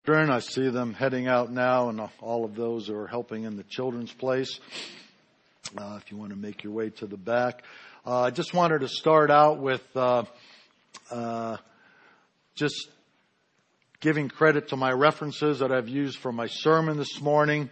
I see them heading out now, and all of those who are helping in the children's place. If you want to make your way to the back. I just wanted to start out with just giving credit to my references that I've used for my sermon this morning.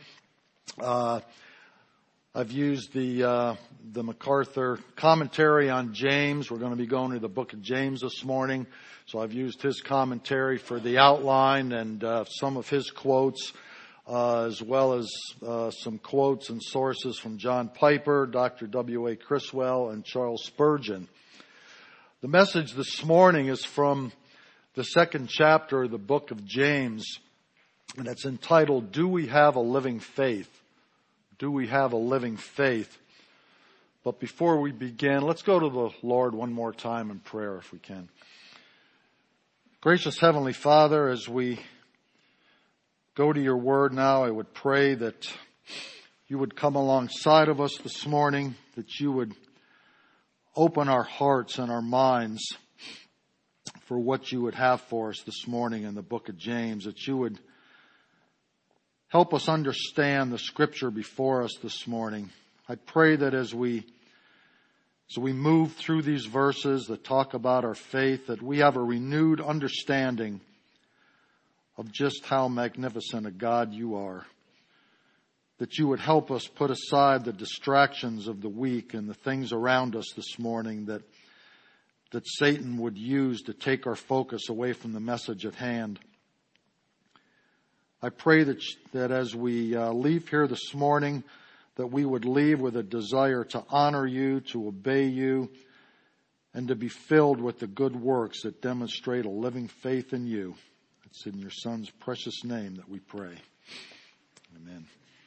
I've used the MacArthur commentary on James. We're going to be going to the book of James this morning. So I've used his commentary for the outline and some of his quotes, as well as some quotes and sources from John Piper, Dr. W.A. Criswell, and Charles Spurgeon. The message this morning is from the second chapter of the book of James, and it's entitled, Do We Have a Living Faith? Do we have a living faith? But before we begin, let's go to the Lord one more time in prayer if we can. Gracious Heavenly Father, as we go to your word now, I would pray that you would come alongside of us this morning, that you would open our hearts and our minds for what you would have for us this morning in the book of James, that you would help us understand the scripture before us this morning. I pray that as we move through these verses that talk about our faith, that we have a renewed understanding of just how magnificent a God you are. That you would help us put aside the distractions of the week and the things around us this morning that Satan would use to take our focus away from the message at hand. I pray that as we leave here this morning, that we would leave with a desire to honor you, to obey you, and to be filled with the good works that demonstrate a living faith in you. It's in your Son's precious name that we pray. Amen.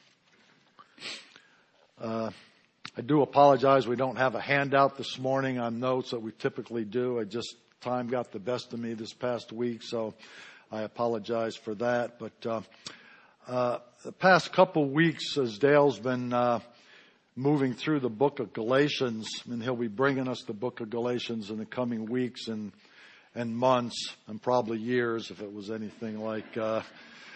I do apologize. We don't have a handout this morning on notes that we typically do. Time got the best of me this past week, so I apologize for that. But the past couple weeks, as Dale's been moving through the book of Galatians, and he'll be bringing us the book of Galatians in the coming weeks and months and probably years if it was anything like the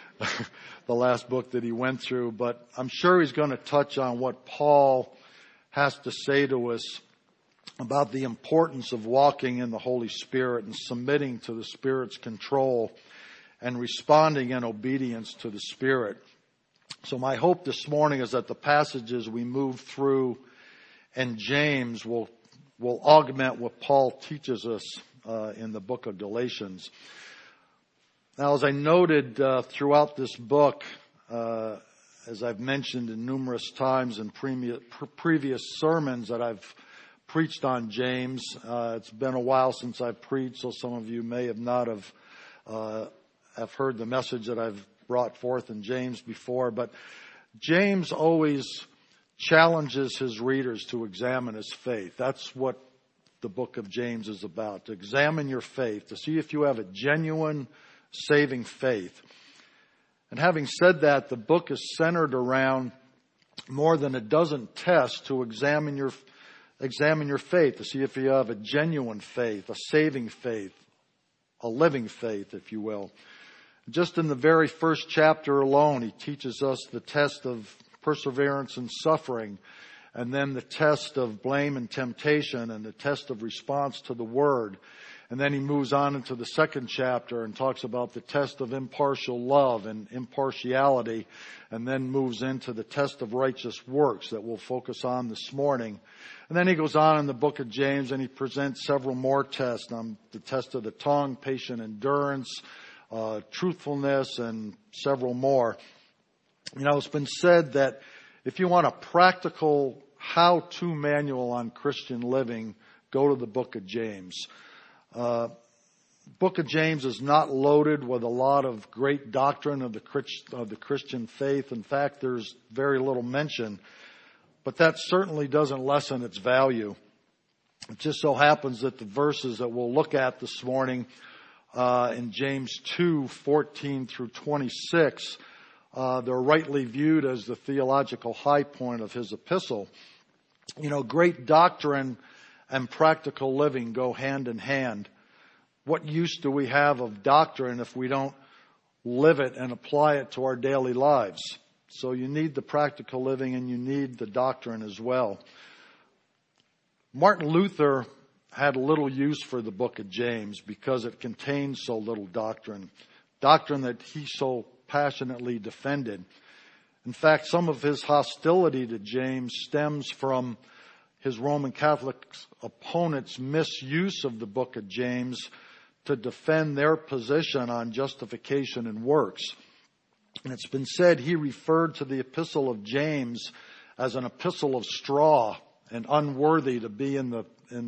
last book that he went through. But I'm sure he's going to touch on what Paul has to say to us about the importance of walking in the Holy Spirit and submitting to the Spirit's control and responding in obedience to the Spirit. So my hope this morning is that the passages we move through in James will augment what Paul teaches us in the book of Galatians. Now, as I noted throughout this book, as I've mentioned in numerous times in previous sermons that I've preached on James, it's been a while since I've preached, so some of you may have not have heard the message that I've brought forth in James before, but James always challenges his readers to examine his faith. That's what the book of James is about, to examine your faith, to see if you have a genuine saving faith. And having said that, the book is centered around more than a dozen tests to examine your faith, to see if you have a genuine faith, a saving faith, a living faith, if you will. Just in the very first chapter alone, he teaches us the test of perseverance and suffering, and then the test of blame and temptation, and the test of response to the word. And then he moves on into the second chapter and talks about the test of impartial love and impartiality, and then moves into the test of righteous works that we'll focus on this morning. And then he goes on in the book of James and he presents several more tests, the test of the tongue, patient endurance, truthfulness, and several more. You know, it's been said that if you want a practical how-to manual on Christian living, go to the book of James. Book of James is not loaded with a lot of great doctrine of the Christian faith. In fact, there's very little mention, but that certainly doesn't lessen its value. It just so happens that the verses that we'll look at this morning in James 2:14 through 26, they're rightly viewed as the theological high point of his epistle. You know, great doctrine and practical living go hand in hand. What use do we have of doctrine if we don't live it and apply it to our daily lives. So you need the practical living and you need the doctrine as well. Martin Luther had little use for the book of James because it contains so little doctrine that he so passionately defended. In fact, some of his hostility to James stems from his Roman Catholic opponents' misuse of the book of James to defend their position on justification and works. And it's been said he referred to the epistle of James as an epistle of straw and unworthy to be in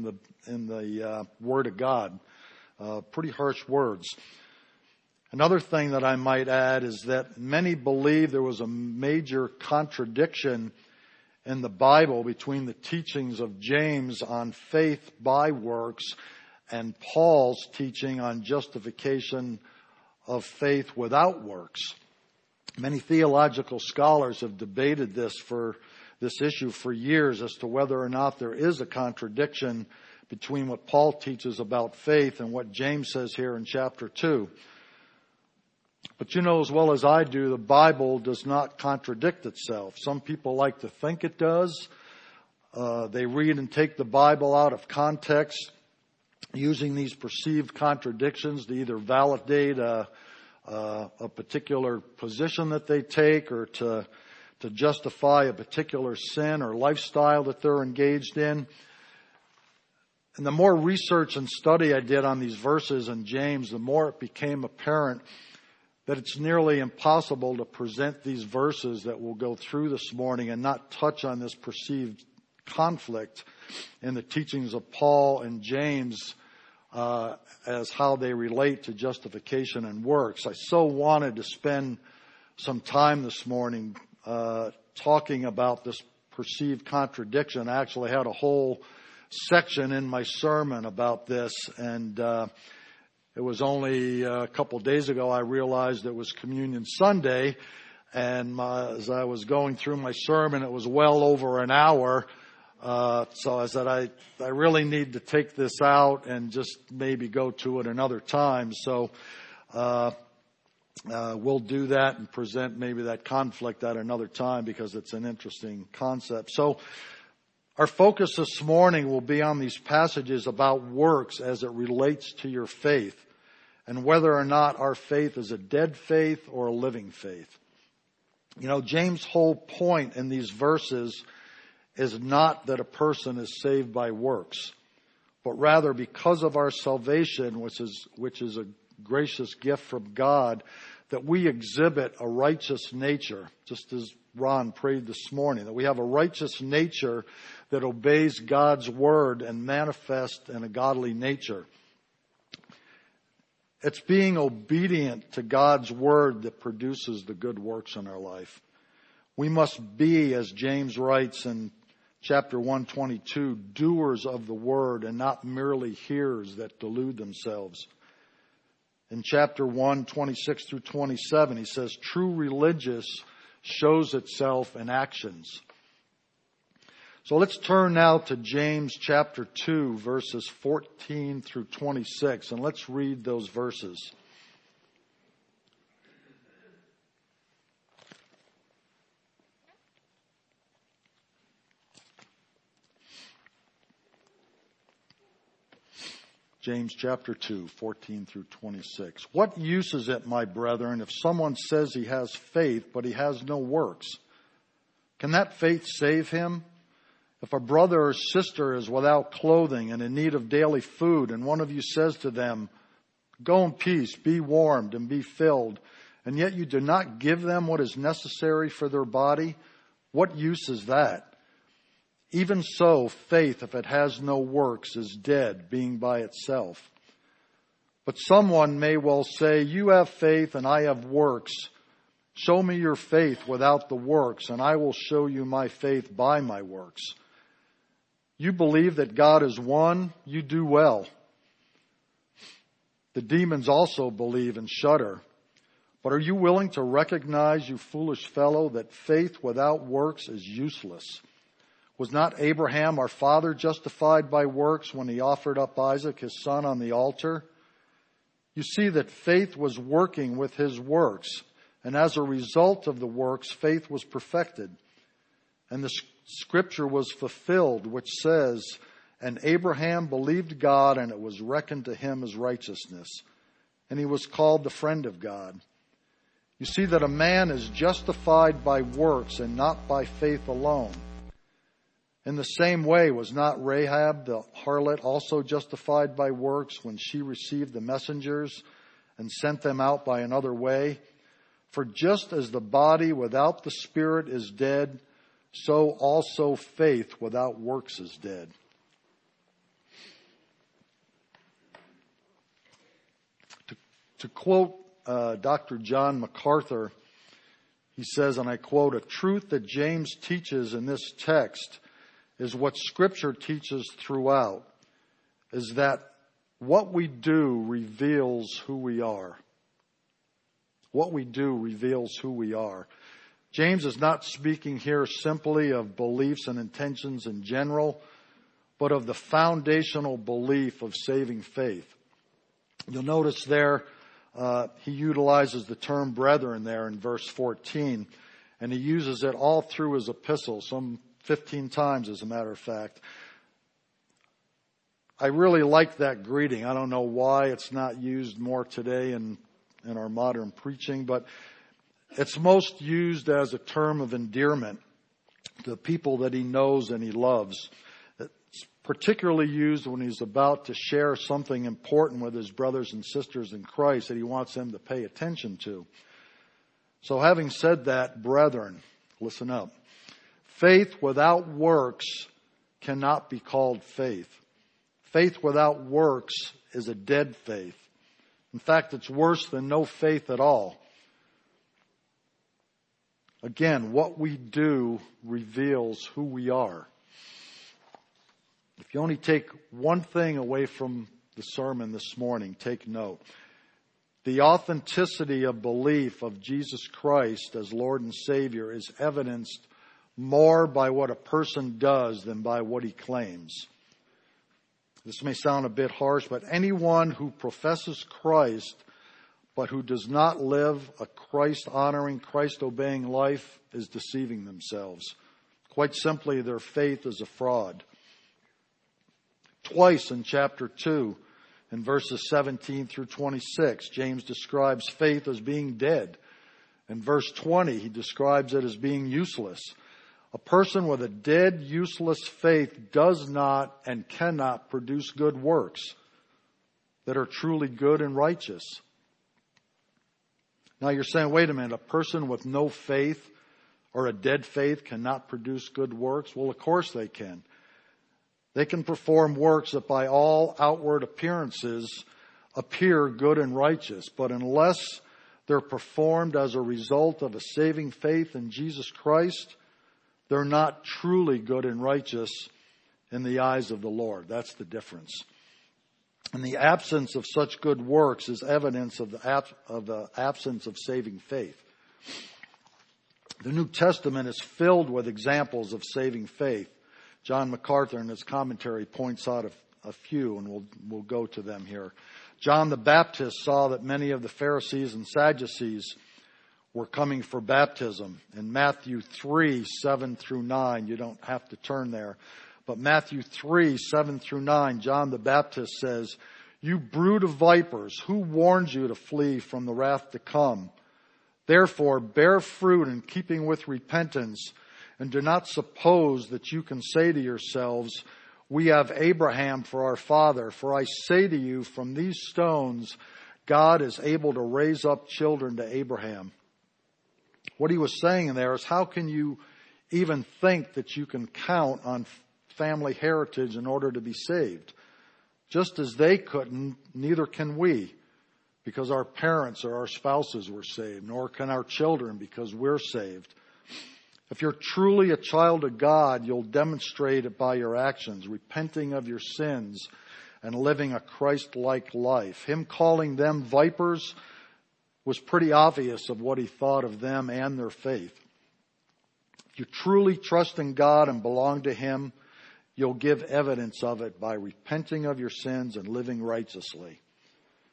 the Word of God. Pretty harsh words. Another thing that I might add is that many believe there was a major contradiction in the Bible between the teachings of James on faith by works and Paul's teaching on justification of faith without works. Many theological scholars have debated this issue for years as to whether or not there is a contradiction between what Paul teaches about faith and what James says here in chapter 2. But you know as well as I do, the Bible does not contradict itself. Some people like to think it does. They read and take the Bible out of context, using these perceived contradictions to either validate a particular position that they take or to justify a particular sin or lifestyle that they're engaged in. And the more research and study I did on these verses in James, the more it became apparent that it's nearly impossible to present these verses that we'll go through this morning and not touch on this perceived conflict in the teachings of Paul and James as how they relate to justification and works. I so wanted to spend some time this morning talking about this perceived contradiction. I actually had a whole section in my sermon about this, and it was only a couple days ago I realized it was Communion Sunday, and as I was going through my sermon, it was well over an hour. So I said, I really need to take this out and just maybe go to it another time. So we'll do that and present maybe that conflict at another time because it's an interesting concept. So our focus this morning will be on these passages about works as it relates to your faith and whether or not our faith is a dead faith or a living faith. You know, James' whole point in these verses is not that a person is saved by works, but rather because of our salvation, which is a gracious gift from God, that we exhibit a righteous nature, just as Ron prayed this morning, that we have a righteous nature that obeys God's word and manifests in a godly nature. It's being obedient to God's word that produces the good works in our life. We must be, as James writes in chapter 122, doers of the word and not merely hearers that delude themselves. In chapter 1, 26 through 27, he says, true religious shows itself in actions. So let's turn now to James chapter 2, verses 14 through 26, and let's read those verses. James chapter 2, 14 through 26. What use is it, my brethren, if someone says he has faith, but he has no works? Can that faith save him? If a brother or sister is without clothing and in need of daily food, and one of you says to them, go in peace, be warmed and be filled, and yet you do not give them what is necessary for their body, what use is that? Even so, faith, if it has no works, is dead, being by itself. But someone may well say, you have faith and I have works. Show me your faith without the works, and I will show you my faith by my works. You believe that God is one, you do well. The demons also believe and shudder. But are you willing to recognize, you foolish fellow, that faith without works is useless? Was not Abraham our father justified by works when he offered up Isaac his son on the altar? you see that faith was working with his works. And as a result of the works, faith was perfected. And the scripture was fulfilled, which says, and Abraham believed God, and it was reckoned to him as righteousness. And he was called the friend of God. You see that a man is justified by works and not by faith alone. In the same way, was not Rahab the harlot also justified by works when she received the messengers and sent them out by another way? For just as the body without the spirit is dead, so also faith without works is dead. To quote Dr. John MacArthur, he says, and I quote, "A truth that James teaches in this text is what Scripture teaches throughout, is that what we do reveals who we are." What we do reveals who we are. James is not speaking here simply of beliefs and intentions in general, but of the foundational belief of saving faith. You'll notice there, he utilizes the term brethren there in verse 14, and he uses it all through his epistle, some 15 times as a matter of fact. I really like that greeting. I don't know why it's not used more today in our modern preaching, but it's most used as a term of endearment to people that he knows and he loves. It's particularly used when he's about to share something important with his brothers and sisters in Christ that he wants them to pay attention to. So having said that, brethren, listen up. Faith without works cannot be called faith. Faith without works is a dead faith. In fact, it's worse than no faith at all. Again, what we do reveals who we are. If you only take one thing away from the sermon this morning, take note. The authenticity of belief of Jesus Christ as Lord and Savior is evidenced more by what a person does than by what he claims. This may sound a bit harsh, but anyone who professes Christ but who does not live a Christ-honoring, Christ-obeying life is deceiving themselves. Quite simply, their faith is a fraud. Twice in chapter 2, in verses 17 through 26, James describes faith as being dead. In verse 20, he describes it as being useless. A person with a dead, useless faith does not and cannot produce good works that are truly good and righteous. Now you're saying, wait a minute, a person with no faith or a dead faith cannot produce good works? Well, of course they can. They can perform works that by all outward appearances appear good and righteous, but unless they're performed as a result of a saving faith in Jesus Christ, they're not truly good and righteous in the eyes of the Lord. That's the difference. And the absence of such good works is evidence of the absence of saving faith. The New Testament is filled with examples of saving faith. John MacArthur in his commentary points out a few, and we'll go to them here. John the Baptist saw that many of the Pharisees and Sadducees were coming for baptism. In Matthew 3, 7 through 9, you don't have to turn there, but Matthew 3, 7 through 9, John the Baptist says, "You brood of vipers, who warned you to flee from the wrath to come? Therefore, bear fruit in keeping with repentance, and do not suppose that you can say to yourselves, 'We have Abraham for our father.' For I say to you, from these stones, God is able to raise up children to Abraham." What he was saying there is, how can you even think that you can count on family heritage in order to be saved? Just as they couldn't, neither can we, because our parents or our spouses were saved, nor can our children because we're saved. If you're truly a child of God, you'll demonstrate it by your actions, repenting of your sins and living a Christ-like life. Him calling them vipers was pretty obvious of what he thought of them and their faith. If you truly trust in God and belong to Him, you'll give evidence of it by repenting of your sins and living righteously.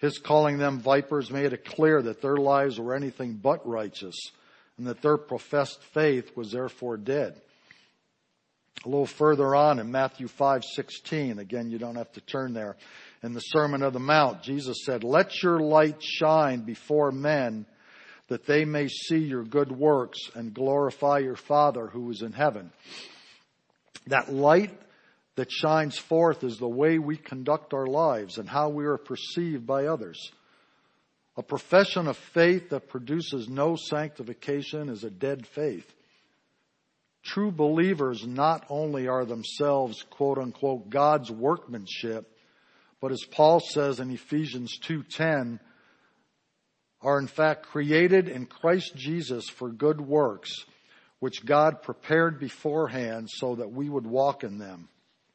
His calling them vipers made it clear that their lives were anything but righteous and that their professed faith was therefore dead. A little further on in Matthew 5:16, again, you don't have to turn there. In the Sermon on the Mount, Jesus said, "Let your light shine before men, that they may see your good works and glorify your Father who is in heaven." That light that shines forth is the way we conduct our lives and how we are perceived by others. A profession of faith that produces no sanctification is a dead faith. True believers not only are themselves, quote unquote, God's workmanship, but as Paul says in Ephesians 2:10, are in fact created in Christ Jesus for good works, which God prepared beforehand so that we would walk in them.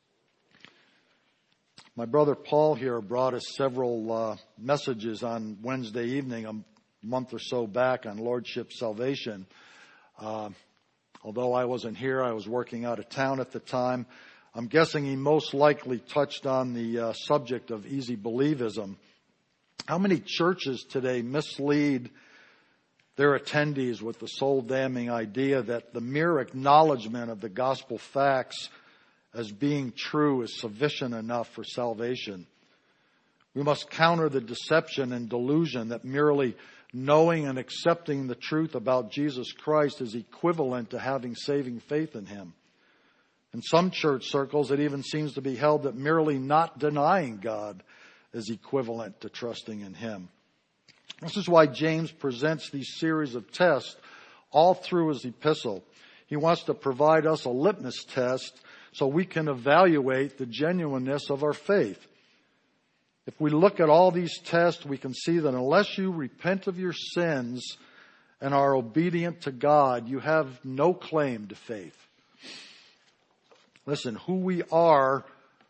My brother Paul here brought us several messages on Wednesday evening a month or so back on Lordship Salvation. Although I wasn't here, I was working out of town at the time. I'm guessing he most likely touched on the subject of easy believism. How many churches today mislead their attendees with the soul-damning idea that the mere acknowledgement of the gospel facts as being true is sufficient enough for salvation? We must counter the deception and delusion that merely knowing and accepting the truth about Jesus Christ is equivalent to having saving faith in Him. In some church circles, it even seems to be held that merely not denying God is equivalent to trusting in Him. This is why James presents these series of tests all through his epistle. He wants to provide us a litmus test so we can evaluate the genuineness of our faith. If we look at all these tests, we can see that unless you repent of your sins and are obedient to God, you have no claim to faith. Listen, how we live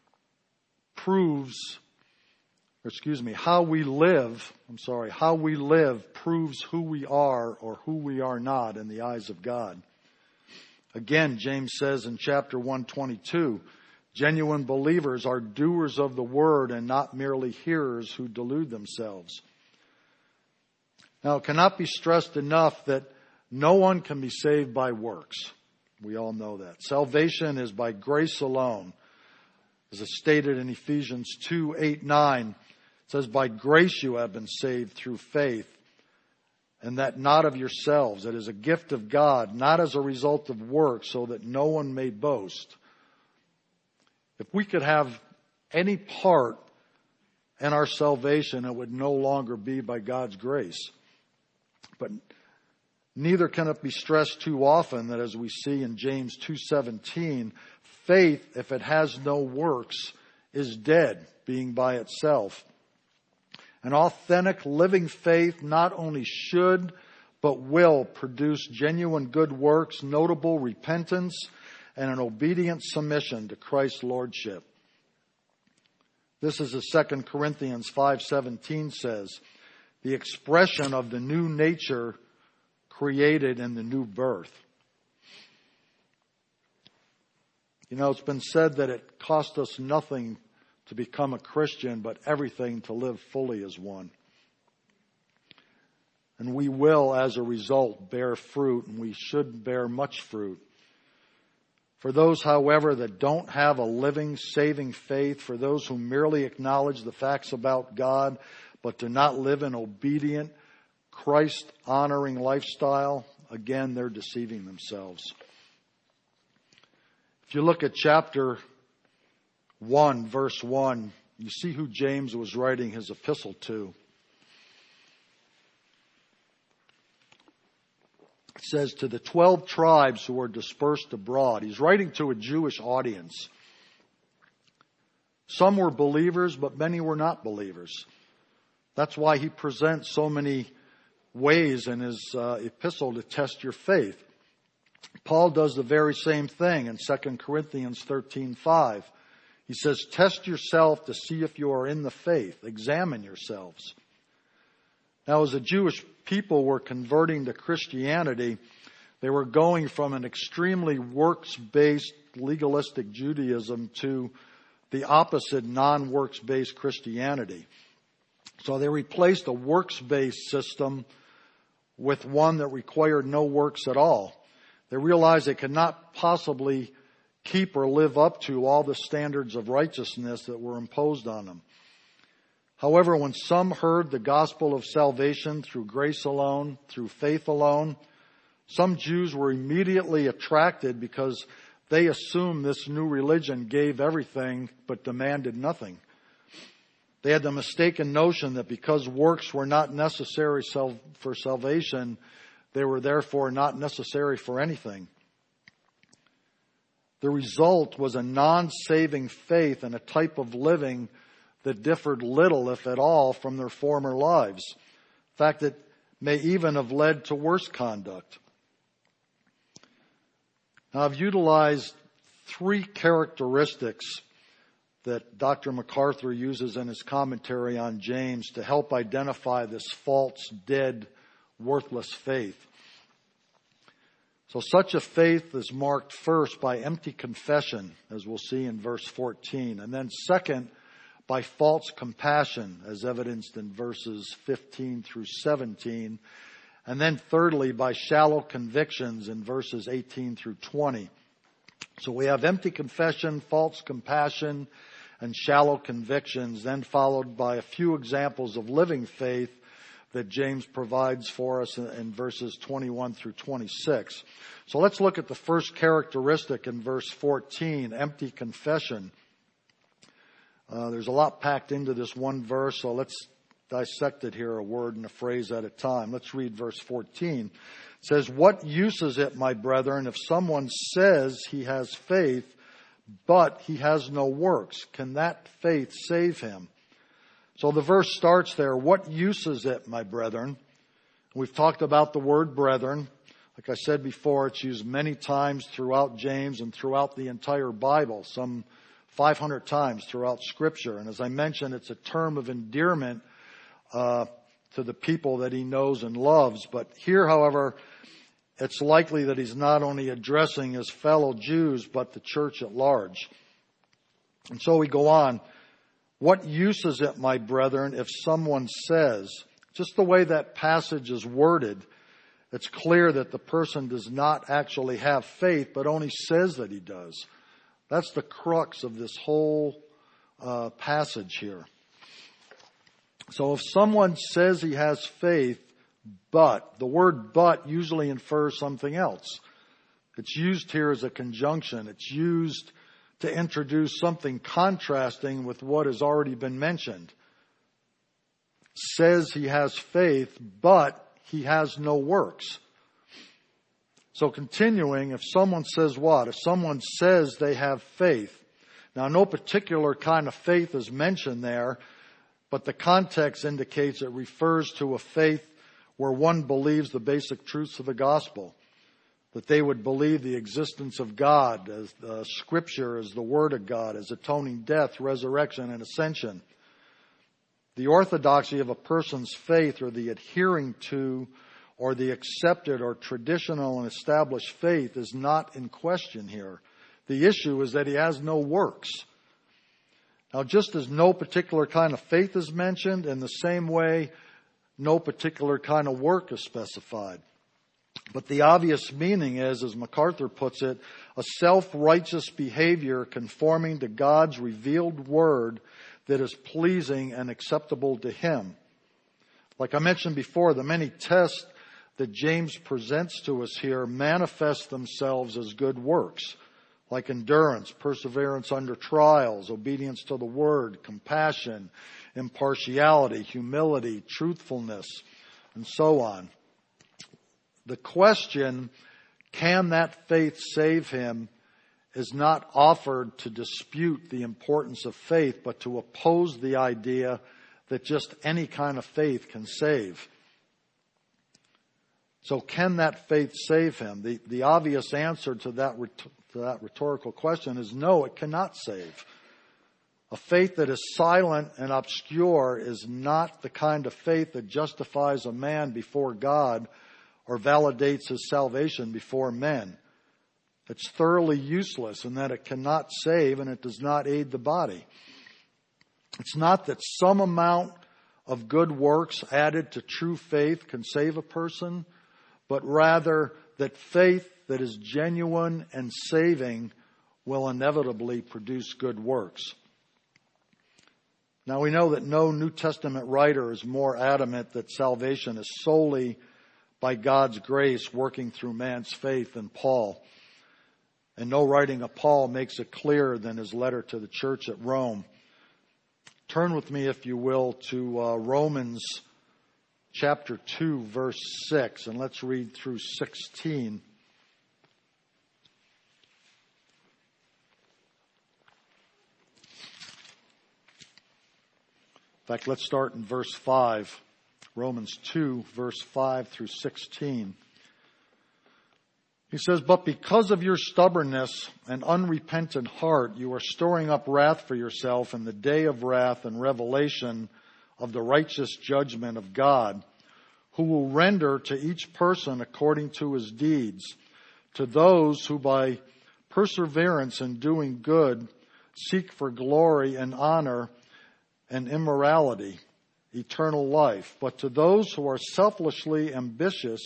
proves who we are or who we are not in the eyes of God. Again, James says in chapter 1:22, genuine believers are doers of the word and not merely hearers who delude themselves. Now, it cannot be stressed enough that no one can be saved by works. We all know that. Salvation is by grace alone. As it's stated in Ephesians 2:8-9, it says, "By grace you have been saved through faith, and that not of yourselves. It is a gift of God, not as a result of works, so that no one may boast." If we could have any part in our salvation, it would no longer be by God's grace. But neither can it be stressed too often that, as we see in James 2:17, faith, if it has no works, is dead, being by itself. An authentic living faith not only should, but will produce genuine good works, notable repentance, and an obedient submission to Christ's lordship. This is as 2 Corinthians 5:17 says, the expression of the new nature created in the new birth. You know, it's been said that it cost us nothing to become a Christian, but everything to live fully as one. And we will, as a result, bear fruit, and we should bear much fruit. For those, however, that don't have a living, saving faith, for those who merely acknowledge the facts about God, but do not live an obedient, Christ-honoring lifestyle, again, they're deceiving themselves. If you look at chapter 1, verse 1, you see who James was writing his epistle to. It says, to the 12 tribes who were dispersed abroad. He's writing to a Jewish audience. Some were believers, but many were not believers. That's why he presents so many ways in his epistle to test your faith. Paul does the very same thing in 2 Corinthians 13:5. He says, test yourself to see if you are in the faith. Examine yourselves. Now, as the Jewish people were converting to Christianity, they were going from an extremely works-based legalistic Judaism to the opposite non-works-based Christianity. So they replaced a works-based system with one that required no works at all. They realized they could not possibly keep or live up to all the standards of righteousness that were imposed on them. However, when some heard the gospel of salvation through grace alone, through faith alone, some Jews were immediately attracted because they assumed this new religion gave everything but demanded nothing. They had the mistaken notion that because works were not necessary for salvation, they were therefore not necessary for anything. The result was a non-saving faith and a type of living that differed little, if at all, from their former lives. In fact, it may even have led to worse conduct. Now, I've utilized 3 characteristics that Dr. MacArthur uses in his commentary on James to help identify this false, dead, worthless faith. So such a faith is marked first by empty confession, as we'll see in verse 14, and then second, by false compassion, as evidenced in verses 15 through 17, and then thirdly, by shallow convictions in verses 18 through 20. So we have empty confession, false compassion, and shallow convictions, then followed by a few examples of living faith that James provides for us in verses 21 through 26. So let's look at the first characteristic in verse 14, empty confession. There's a lot packed into this one verse, so let's dissect it here a word and a phrase at a time. Let's read verse 14. It says, "What use is it, my brethren, if someone says he has faith, but he has no works? Can that faith save him?" So the verse starts there, what use is it, my brethren? We've talked about the word brethren. Like I said before, it's used many times throughout James and throughout the entire Bible, some 500 times throughout Scripture. And as I mentioned, it's a term of endearment to the people that he knows and loves. But here, however, it's likely that he's not only addressing his fellow Jews, but the church at large. And so we go on. What use is it, my brethren, if someone says, just the way that passage is worded, it's clear that the person does not actually have faith, but only says that he does. That's the crux of this whole passage here. So if someone says he has faith, but, the word but usually infers something else. It's used here as a conjunction. It's used to introduce something contrasting with what has already been mentioned. Says he has faith, but he has no works. So continuing, if someone says what? If someone says they have faith. Now, no particular kind of faith is mentioned there, but the context indicates it refers to a faith where one believes the basic truths of the gospel. That they would believe the existence of God as Scripture, as the Word of God, as atoning death, resurrection, and ascension. The orthodoxy of a person's faith, or the adhering to, or the accepted or traditional and established faith, is not in question here. The issue is that he has no works. Now, just as no particular kind of faith is mentioned, in the same way, no particular kind of work is specified. But the obvious meaning is, as MacArthur puts it, a self-righteous behavior conforming to God's revealed word that is pleasing and acceptable to him. Like I mentioned before, the many tests that James presents to us here manifest themselves as good works, like endurance, perseverance under trials, obedience to the word, compassion, impartiality, humility, truthfulness, and so on. The question, can that faith save him, is not offered to dispute the importance of faith, but to oppose the idea that just any kind of faith can save. So can that faith save him? The obvious answer to that rhetorical question is no, it cannot save. A faith that is silent and obscure is not the kind of faith that justifies a man before God or validates his salvation before men. It's thoroughly useless in that it cannot save and it does not aid the body. It's not that some amount of good works added to true faith can save a person, but rather that faith that is genuine and saving will inevitably produce good works. Now we know that no New Testament writer is more adamant that salvation is solely by God's grace working through man's faith than Paul. And no writing of Paul makes it clearer than his letter to the church at Rome. Turn with me, if you will, to Romans chapter 2, verse 6, and let's read through 16. In fact, let's start in verse 5. Romans 2, verse 5 through 16. He says, "But because of your stubbornness and unrepentant heart, you are storing up wrath for yourself in the day of wrath and revelation of the righteous judgment of God, who will render to each person according to his deeds. To those who by perseverance in doing good seek for glory and honor and immorality, eternal life. But to those who are selfishly ambitious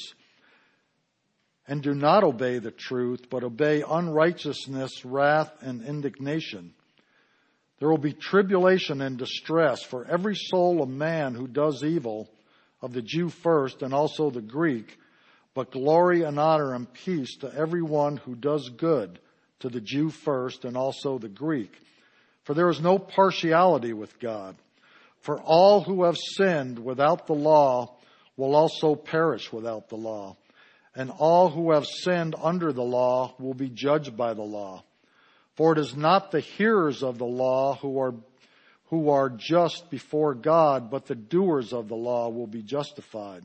and do not obey the truth, but obey unrighteousness, wrath, and indignation, there will be tribulation and distress for every soul of man who does evil, of the Jew first and also the Greek, but glory and honor and peace to everyone who does good, to the Jew first and also the Greek. For there is no partiality with God. For all who have sinned without the law will also perish without the law. And all who have sinned under the law will be judged by the law. For it is not the hearers of the law who are just before God, but the doers of the law will be justified.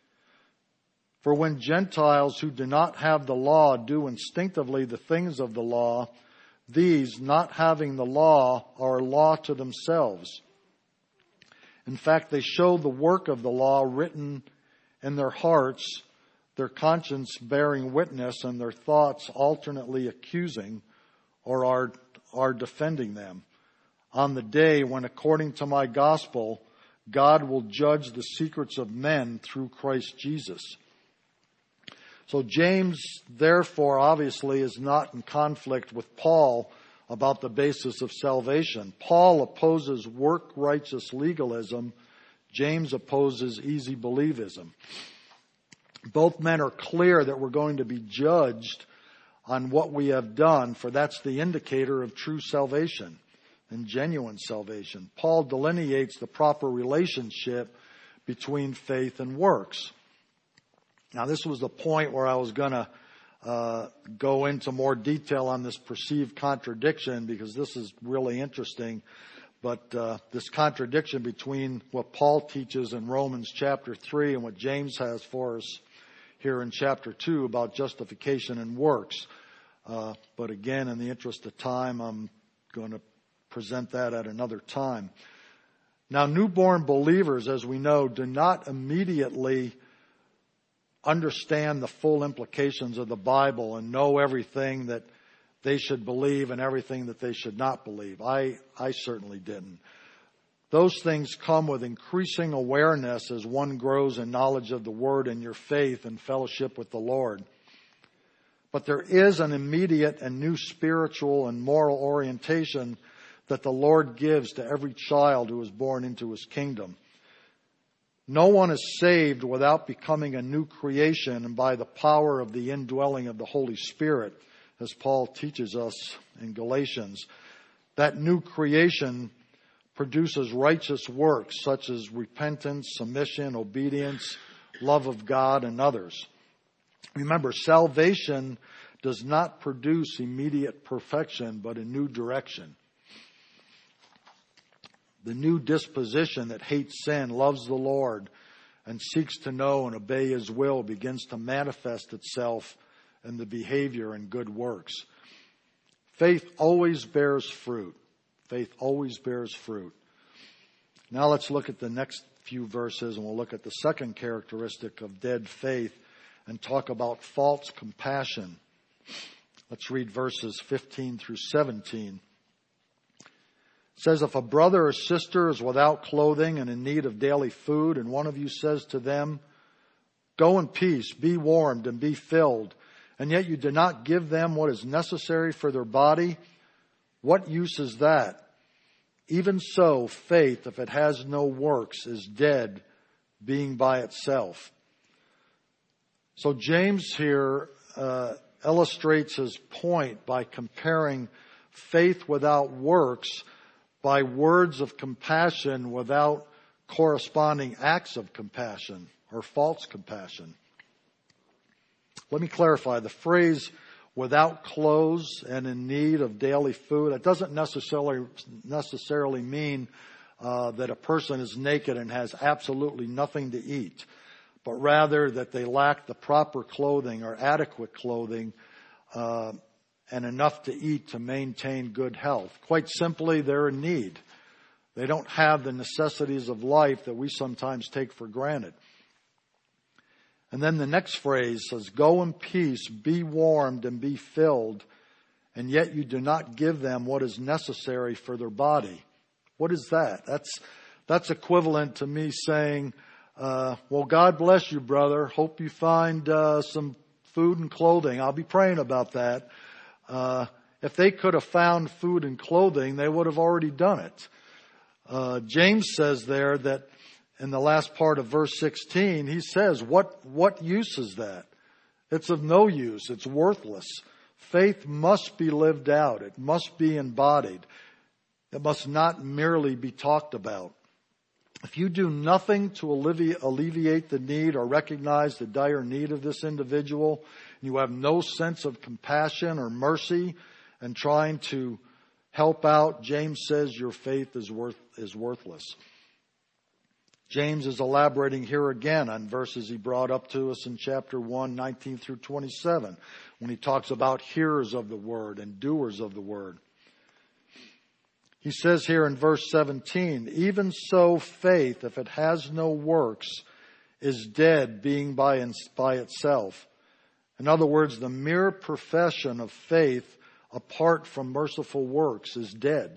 For when Gentiles who do not have the law do instinctively the things of the law, these, not having the law, are a law to themselves. In fact, they show the work of the law written in their hearts, their conscience bearing witness, and their thoughts alternately accusing or are defending them. On the day when, according to my gospel, God will judge the secrets of men through Christ Jesus. So James, therefore, obviously is not in conflict with Paul about the basis of salvation. Paul opposes work-righteous legalism. James opposes easy believism. Both men are clear that we're going to be judged on what we have done, for that's the indicator of true salvation and genuine salvation. Paul delineates the proper relationship between faith and works. Now, this was the point where I was going to go into more detail on this perceived contradiction, because this is really interesting. But this contradiction between what Paul teaches in Romans chapter 3 and what James has for us here in chapter 2 about justification and works. But again, in the interest of time, I'm going to present that at another time. Now, newborn believers, as we know, do not immediately understand the full implications of the Bible and know everything that they should believe and everything that they should not believe. I certainly didn't. Those things come with increasing awareness as one grows in knowledge of the Word and your faith and fellowship with the Lord. But there is an immediate and new spiritual and moral orientation that the Lord gives to every child who is born into His kingdom. No one is saved without becoming a new creation and by the power of the indwelling of the Holy Spirit, as Paul teaches us in Galatians. That new creation produces righteous works such as repentance, submission, obedience, love of God and others. Remember, salvation does not produce immediate perfection, but a new direction. The new disposition that hates sin, loves the Lord, and seeks to know and obey His will begins to manifest itself in the behavior and good works. Faith always bears fruit. Faith always bears fruit. Now let's look at the next few verses, and we'll look at the second characteristic of dead faith and talk about false compassion. Let's read verses 15 through 17. It says, if a brother or sister is without clothing and in need of daily food, and one of you says to them, go in peace, be warmed and be filled, and yet you do not give them what is necessary for their body, what use is that? Even so, faith, if it has no works, is dead, being by itself. So James here illustrates his point by comparing faith without works by words of compassion without corresponding acts of compassion or false compassion. Let me clarify. The phrase without clothes and in need of daily food, it doesn't necessarily mean that a person is naked and has absolutely nothing to eat, but rather that they lack the proper clothing or adequate clothing and enough to eat to maintain good health. Quite simply, they're in need. They don't have the necessities of life that we sometimes take for granted. And then the next phrase says, go in peace, be warmed and be filled, and yet you do not give them what is necessary for their body. What is that? That's equivalent to me saying, well, God bless you, brother. Hope you find some food and clothing. I'll be praying about that. If they could have found food and clothing, they would have already done it. James says there that in the last part of verse 16, he says, what use is that? It's of no use. It's worthless. Faith must be lived out. It must be embodied. It must not merely be talked about. If you do nothing to alleviate the need or recognize the dire need of this individual, and you have no sense of compassion or mercy and trying to help out, James says your faith is worthless. James is elaborating here again on verses he brought up to us in chapter 1, 19 through 27, when he talks about hearers of the word and doers of the word. He says here in verse 17, even so faith, if it has no works, is dead, being by itself. In other words, the mere profession of faith apart from merciful works is dead.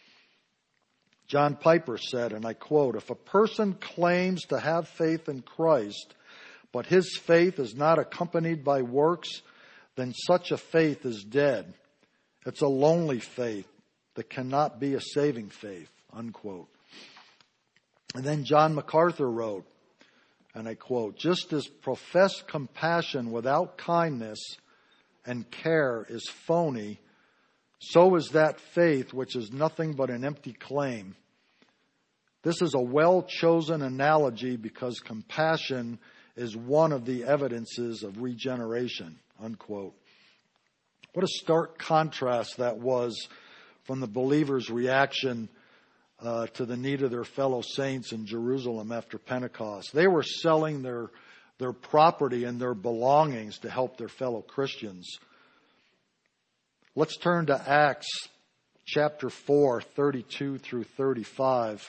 John Piper said, and I quote, if a person claims to have faith in Christ, but his faith is not accompanied by works, then such a faith is dead. It's a lonely faith that cannot be a saving faith, unquote. And then John MacArthur wrote, and I quote, just as professed compassion without kindness and care is phony, so is that faith which is nothing but an empty claim. This is a well-chosen analogy because compassion is one of the evidences of regeneration, unquote. What a stark contrast that was from the believers' reaction to the need of their fellow saints in Jerusalem after Pentecost. They were selling their property and their belongings to help their fellow Christians. Let's turn to Acts chapter 4, 32 through 35.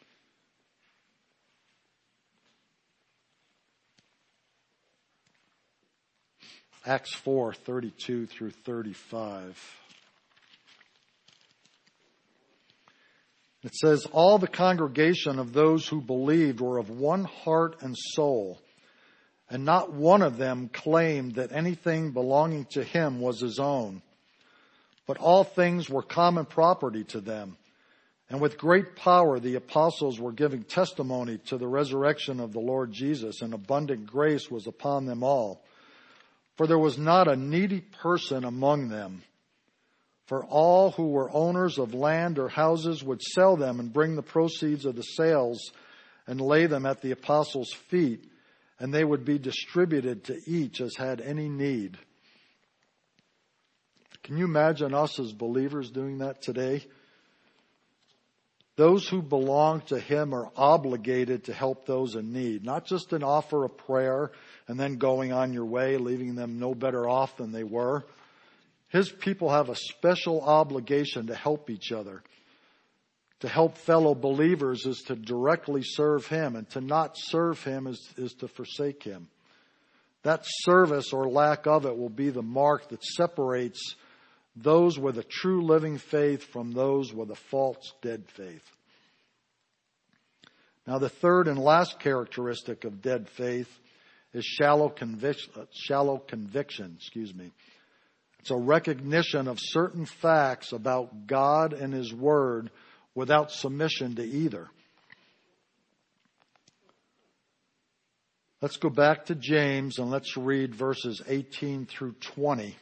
Acts 4, 32 through 35. It says, all the congregation of those who believed were of one heart and soul, and not one of them claimed that anything belonging to him was his own, but all things were common property to them. And with great power the apostles were giving testimony to the resurrection of the Lord Jesus, and abundant grace was upon them all. For there was not a needy person among them. For all who were owners of land or houses would sell them and bring the proceeds of the sales and lay them at the apostles' feet, and they would be distributed to each as had any need. Can you imagine us as believers doing that today? Those who belong to him are obligated to help those in need, not just an offer of prayer and then going on your way, leaving them no better off than they were. His people have a special obligation to help each other. To help fellow believers is to directly serve him, and to not serve him is to forsake him. That service or lack of it will be the mark that separates those with a true living faith from those with a false dead faith. Now the third and last characteristic of dead faith is shallow conviction. It's a recognition of certain facts about God and His Word without submission to either. Let's go back to James and let's read verses 18 through 20.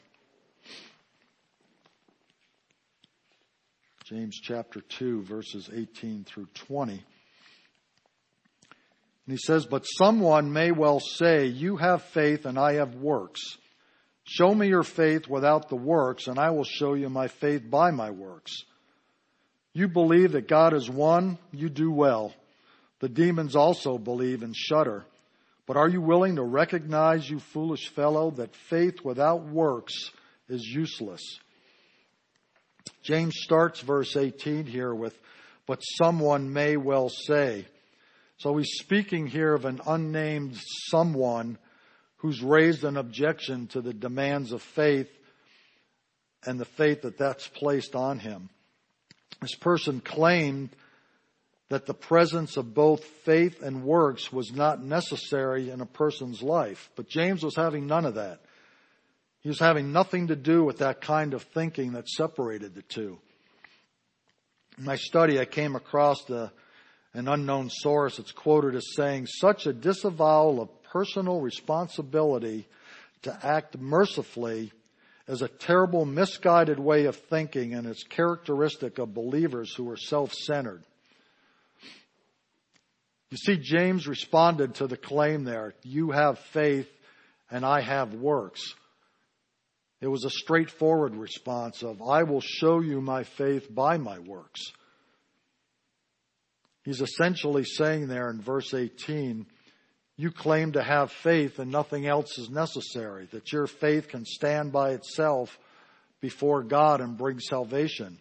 James chapter 2, verses 18 through 20. And he says, "But someone may well say, 'You have faith and I have works. Show me your faith without the works, and I will show you my faith by my works. You believe that God is one, you do well. The demons also believe and shudder. But are you willing to recognize, you foolish fellow, that faith without works is useless?'" James starts verse 18 here with, "But someone may well say." So he's speaking here of an unnamed someone who's raised an objection to the demands of faith and the faith that's placed on him. This person claimed that the presence of both faith and works was not necessary in a person's life. But James was having none of that. He was having nothing to do with that kind of thinking that separated the two. In my study, I came across an unknown source. It's quoted as saying, "Such a disavowal of personal responsibility to act mercifully is a terrible, misguided way of thinking, and it's characteristic of believers who are self-centered." You see, James responded to the claim there, "You have faith and I have works." It was a straightforward response of, "I will show you my faith by my works." He's essentially saying there in verse 18, you claim to have faith and nothing else is necessary, that your faith can stand by itself before God and bring salvation.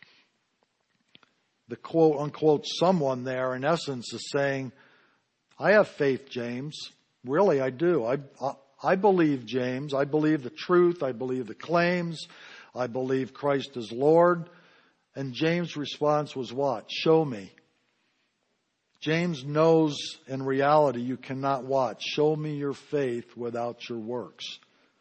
The quote unquote someone there in essence is saying, "I have faith, James. Really, I do. I believe, James. I believe the truth. I believe the claims. I believe Christ is Lord." And James' response was what? "Show me." James knows in reality you cannot what? Show me your faith without your works.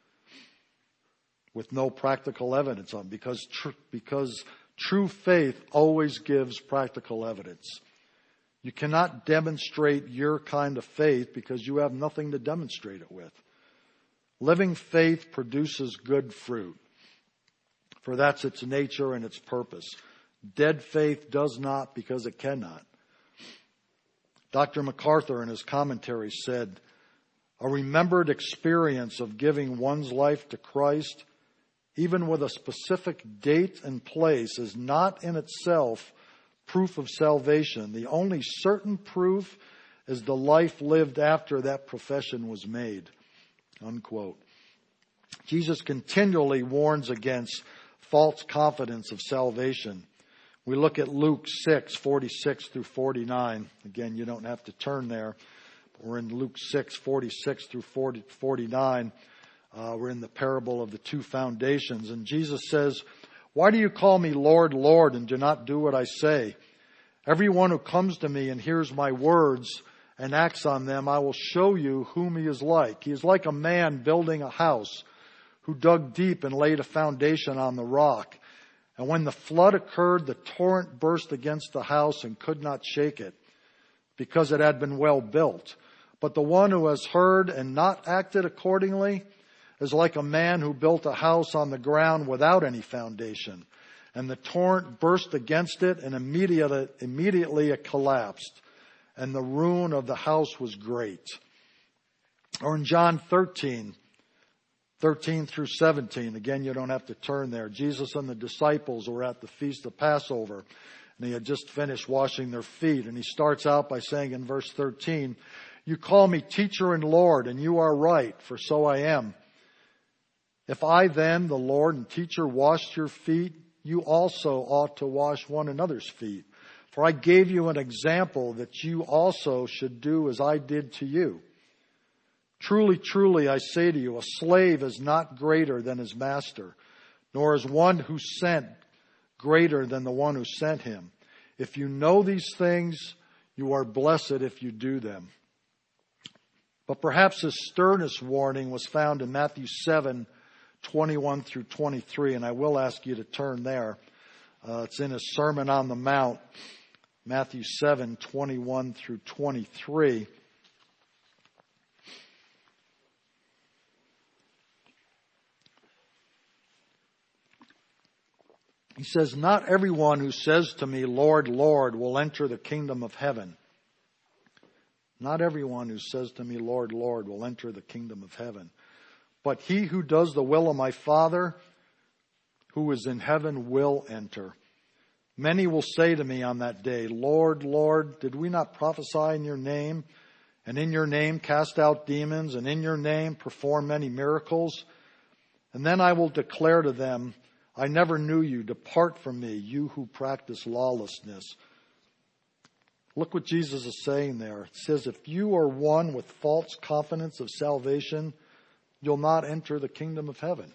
With no practical evidence on it. Because true faith always gives practical evidence. You cannot demonstrate your kind of faith because you have nothing to demonstrate it with. Living faith produces good fruit, for that's its nature and its purpose. Dead faith does not because it cannot. Dr. MacArthur in his commentary said, "A remembered experience of giving one's life to Christ, even with a specific date and place, is not in itself proof of salvation. The only certain proof is the life lived after that profession was made." Unquote. Jesus continually warns against false confidence of salvation. We look at Luke 6:46 through 49. Again, you don't have to turn there. We're in Luke 6:46 through 49. We're in the parable of the two foundations. And Jesus says, "Why do you call me Lord, Lord, and do not do what I say? Everyone who comes to me and hears my words and acts on them, I will show you whom he is like. He is like a man building a house who dug deep and laid a foundation on the rock. And when the flood occurred, the torrent burst against the house and could not shake it, because it had been well built. But the one who has heard and not acted accordingly is like a man who built a house on the ground without any foundation. And the torrent burst against it, and immediately it collapsed. And the ruin of the house was great." Or in John 13 through 17. Again, you don't have to turn there. Jesus and the disciples were at the Feast of Passover, and he had just finished washing their feet. And he starts out by saying in verse 13, "You call me teacher and Lord, and you are right, for so I am. If I then, the Lord and teacher, washed your feet, you also ought to wash one another's feet. For I gave you an example that you also should do as I did to you. Truly, truly, I say to you, a slave is not greater than his master, nor is one who sent greater than the one who sent him. If you know these things, you are blessed if you do them. But perhaps his sternest warning was found in Matthew 7:21 through 23, and I will ask you to turn there. It's in his Sermon on the Mount, Matthew 7:21 through 23. He says, "Not everyone who says to me, 'Lord, Lord,' will enter the kingdom of heaven." Not everyone who says to me, "Lord, Lord," will enter the kingdom of heaven. "But he who does the will of my Father who is in heaven will enter. Many will say to me on that day, 'Lord, Lord, did we not prophesy in your name, and in your name cast out demons, and in your name perform many miracles?' And then I will declare to them, 'I never knew you. Depart from me, you who practice lawlessness.'" Look what Jesus is saying there. It says, if you are one with false confidence of salvation, you'll not enter the kingdom of heaven.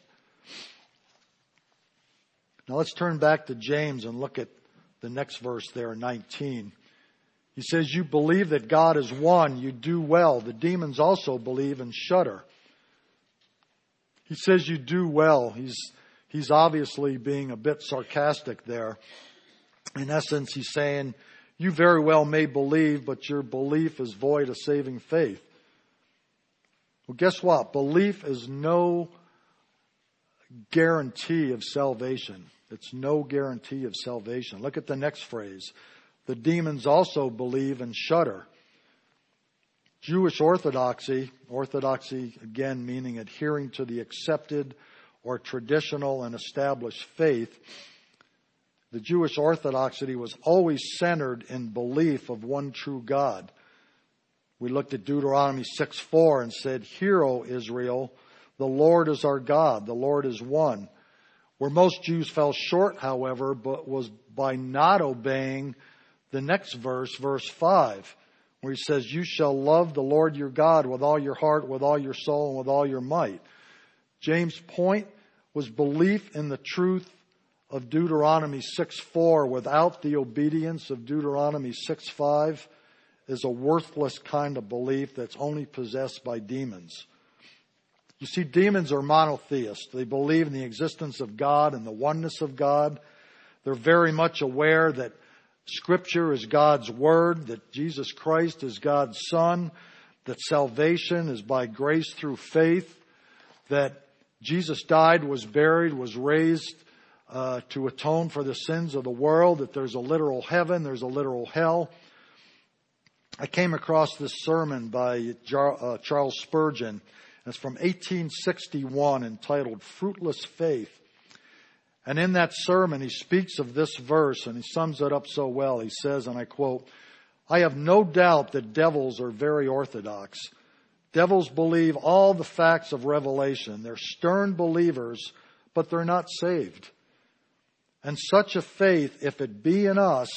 Now let's turn back to James and look at the next verse there, 19. He says, "You believe that God is one, you do well. The demons also believe and shudder." He says you do well. He's obviously being a bit sarcastic there. In essence, he's saying, you very well may believe, but your belief is void of saving faith. Well, guess what? Belief is no guarantee of salvation. It's no guarantee of salvation. Look at the next phrase. The demons also believe and shudder. Jewish orthodoxy again meaning adhering to the accepted or traditional and established faith, the Jewish orthodoxy was always centered in belief of one true God. We looked at Deuteronomy 6:4 and said, "Hear, O Israel, the Lord is our God, the Lord is one." Where most Jews fell short, however, but was by not obeying the next verse, verse 5, where he says, "You shall love the Lord your God with all your heart, with all your soul, and with all your might." James' point was belief in the truth of Deuteronomy 6:4 without the obedience of Deuteronomy 6:5 is a worthless kind of belief that's only possessed by demons. You see, demons are monotheists. They believe in the existence of God and the oneness of God. They're very much aware that Scripture is God's Word, that Jesus Christ is God's Son, that salvation is by grace through faith, that Jesus died, was buried, was raised to atone for the sins of the world, that there's a literal heaven, there's a literal hell. I came across this sermon by Charles Spurgeon. It's from 1861, entitled "Fruitless Faith." And in that sermon, he speaks of this verse, and he sums it up so well. He says, and I quote, "I have no doubt that devils are very orthodox. Devils believe all the facts of revelation. They're stern believers, but they're not saved. And such a faith, if it be in us,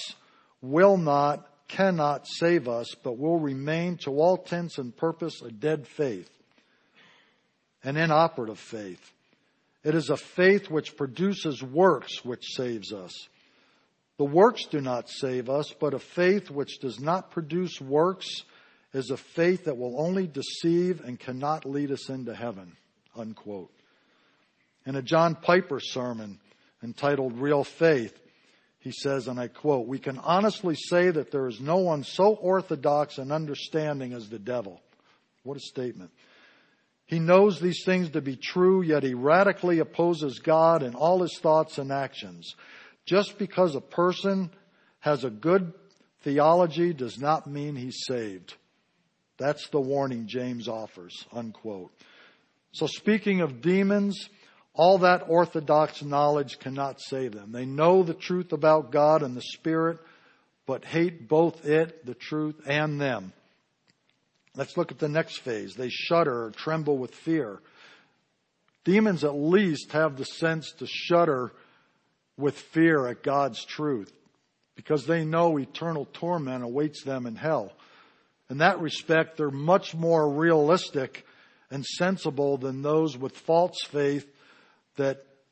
cannot save us, but will remain to all intents and purpose a dead faith, an inoperative faith. It is a faith which produces works which saves us. The works do not save us, but a faith which does not produce works is a faith that will only deceive and cannot lead us into heaven." Unquote. In a John Piper sermon entitled "Real Faith," he says, and I quote, "We can honestly say that there is no one so orthodox and understanding as the devil." What a statement. "He knows these things to be true, yet he radically opposes God in all his thoughts and actions. Just because a person has a good theology does not mean he's saved." That's the warning James offers, unquote. So speaking of demons, all that orthodox knowledge cannot save them. They know the truth about God and the Spirit, but hate both it, the truth, and them. Let's look at the next phase. They shudder or tremble with fear. Demons at least have the sense to shudder with fear at God's truth, because they know eternal torment awaits them in hell. In that respect, they're much more realistic and sensible than those with false faith that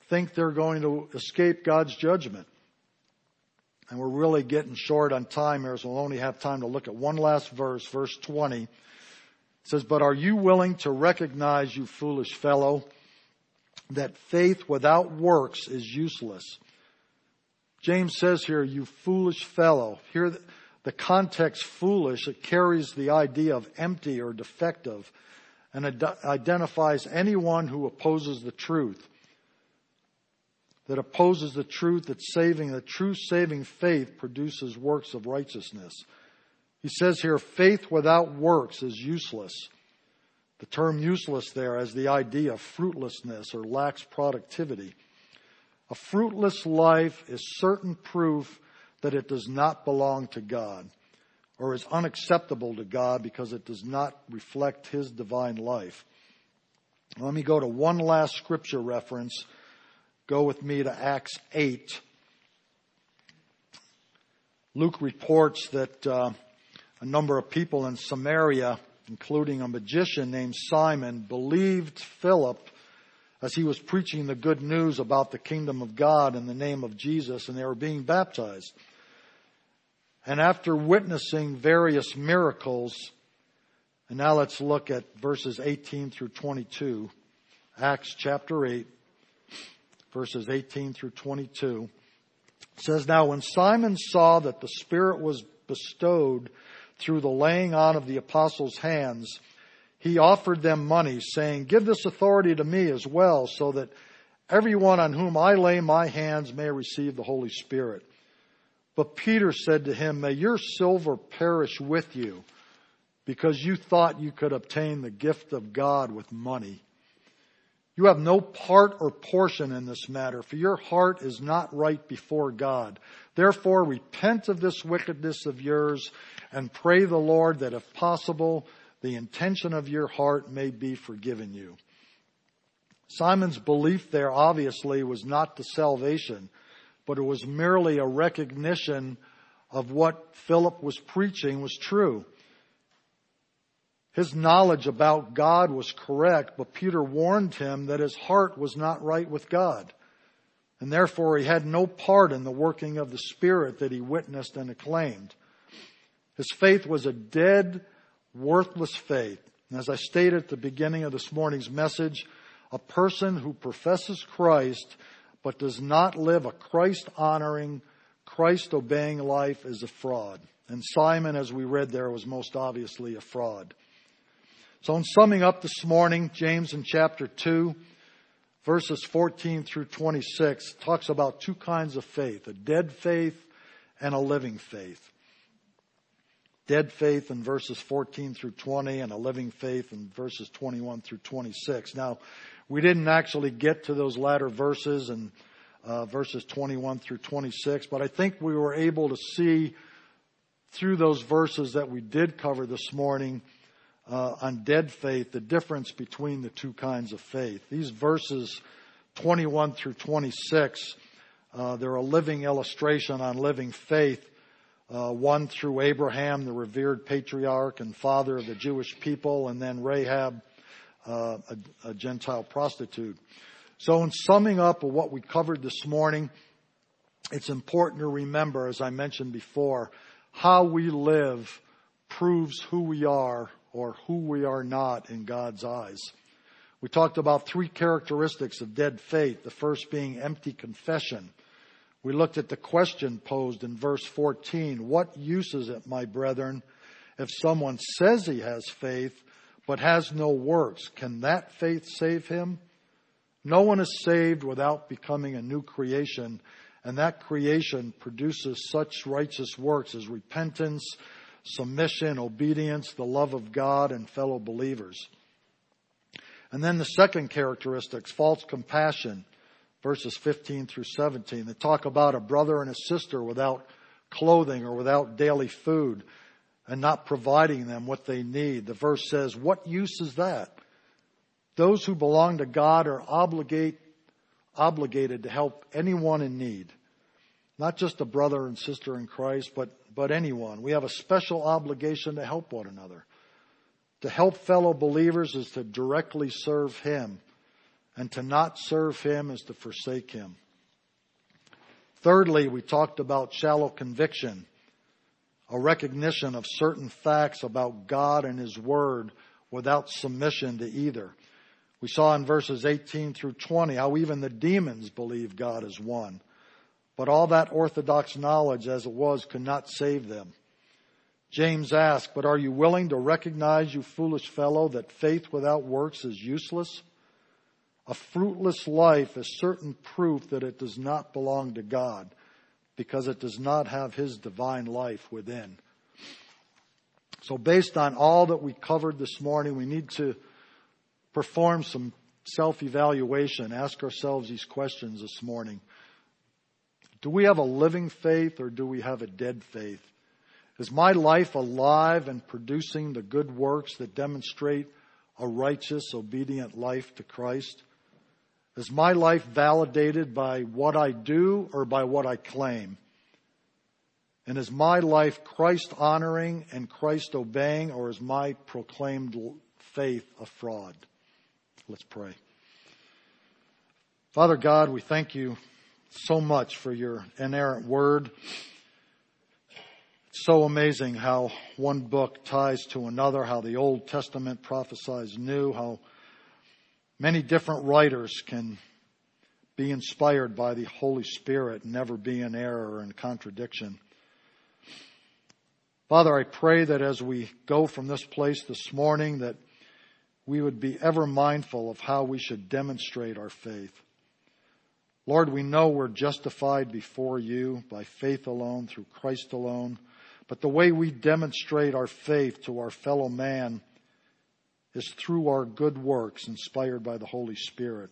think they're going to escape God's judgment. And we're really getting short on time here, so we'll only have time to look at one last verse, verse 20. It says, "But are you willing to recognize, you foolish fellow, that faith without works is useless?" James says here, "You foolish fellow." Here, the context foolish, it carries the idea of empty or defective, and it identifies anyone who opposes the truth. That opposes the truth that's saving. The true saving faith produces works of righteousness. He says here, faith without works is useless. The term useless there has the idea of fruitlessness or lacks productivity. A fruitless life is certain proof that it does not belong to God or is unacceptable to God because it does not reflect His divine life. Let me go to one last scripture reference. Go with me to Acts 8. Luke reports that a number of people in Samaria, including a magician named Simon, believed Philip as he was preaching the good news about the kingdom of God in the name of Jesus, and they were being baptized. And after witnessing various miracles, and now let's look at verses 18 through 22, Acts chapter 8. Verses 18 through 22. It says, "Now when Simon saw that the Spirit was bestowed through the laying on of the apostles' hands, he offered them money, saying, 'Give this authority to me as well, so that everyone on whom I lay my hands may receive the Holy Spirit.' But Peter said to him, 'May your silver perish with you, because you thought you could obtain the gift of God with money. You have no part or portion in this matter, for your heart is not right before God. Therefore, repent of this wickedness of yours and pray the Lord that, if possible, the intention of your heart may be forgiven you.'" Simon's belief there obviously was not to salvation, but it was merely a recognition of what Philip was preaching was true. His knowledge about God was correct, but Peter warned him that his heart was not right with God. And therefore he had no part in the working of the Spirit that he witnessed and acclaimed. His faith was a dead, worthless faith. And as I stated at the beginning of this morning's message, a person who professes Christ but does not live a Christ-honoring, Christ-obeying life is a fraud. And Simon, as we read there, was most obviously a fraud. So in summing up this morning, James in chapter 2, verses 14 through 26, talks about two kinds of faith, a dead faith and a living faith. Dead faith in verses 14 through 20 and a living faith in verses 21 through 26. Now, we didn't actually get to those latter verses in verses 21 through 26, but I think we were able to see through those verses that we did cover this morning on dead faith, the difference between the two kinds of faith. These verses 21 through 26, they're a living illustration on living faith, one through Abraham, the revered patriarch and father of the Jewish people, and then Rahab, a Gentile prostitute. So in summing up of what we covered this morning, it's important to remember, as I mentioned before, how we live proves who we are or who we are not in God's eyes. We talked about three characteristics of dead faith, the first being empty confession. We looked at the question posed in verse 14, what use is it, my brethren, if someone says he has faith but has no works? Can that faith save him? No one is saved without becoming a new creation, and that creation produces such righteous works as repentance, submission, obedience, the love of God, and fellow believers. And then the second characteristic, false compassion, verses 15 through 17. They talk about a brother and a sister without clothing or without daily food and not providing them what they need. The verse says, what use is that? Those who belong to God are obligated to help anyone in need. Not just a brother and sister in Christ, but anyone. We have a special obligation to help one another. To help fellow believers is to directly serve Him. And to not serve Him is to forsake Him. Thirdly, we talked about shallow conviction, a recognition of certain facts about God and His Word without submission to either. We saw in verses 18 through 20 how even the demons believe God is one. But all that orthodox knowledge as it was could not save them. James asked, "But are you willing to recognize, you foolish fellow, that faith without works is useless? A fruitless life is certain proof that it does not belong to God, because it does not have His divine life within." So based on all that we covered this morning, we need to perform some self-evaluation, ask ourselves these questions this morning. Do we have a living faith or do we have a dead faith? Is my life alive and producing the good works that demonstrate a righteous, obedient life to Christ? Is my life validated by what I do or by what I claim? And is my life Christ-honoring and Christ-obeying, or is my proclaimed faith a fraud? Let's pray. Father God, we thank You so much for Your inerrant word. It's so amazing how one book ties to another, how the Old Testament prophesies new, how many different writers can be inspired by the Holy Spirit and never be in error and contradiction. Father, I pray that as we go from this place this morning, that we would be ever mindful of how we should demonstrate our faith. Lord, we know we're justified before You by faith alone, through Christ alone. But the way we demonstrate our faith to our fellow man is through our good works inspired by the Holy Spirit.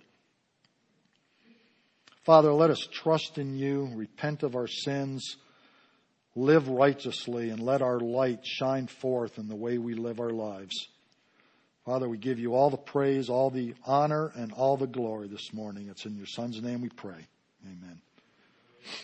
Father, let us trust in You, repent of our sins, live righteously, and let our light shine forth in the way we live our lives. Father, we give You all the praise, all the honor, and all the glory this morning. It's in Your Son's name we pray. Amen.